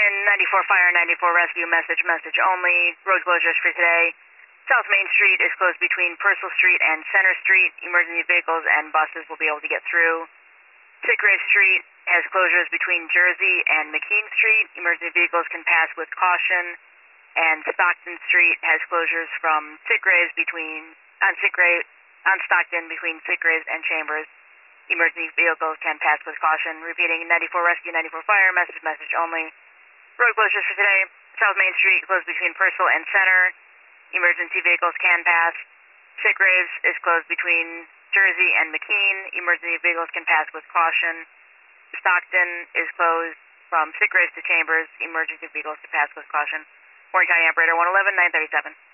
Stockton, 94 Fire, 94 Rescue, message only. Road closures for today. South Main Street is closed between Purcell Street and Center Street. Emergency vehicles and buses will be able to get through. Seagrave Street has closures between Jersey and McKean Street. Emergency vehicles can pass with caution. And Stockton Street has closures from on Stockton between Seagraves and Chambers. Emergency vehicles can pass with caution. Repeating, 94 Rescue, 94 Fire, message only. Road closures for today. South Main Street closed between Purcell and Center. Emergency vehicles can pass. Seagraves is closed between Jersey and McKean. Emergency vehicles can pass with caution. Stockton is closed from Seagraves to Chambers. Emergency vehicles can pass with caution. Warren County Operator 111, 937.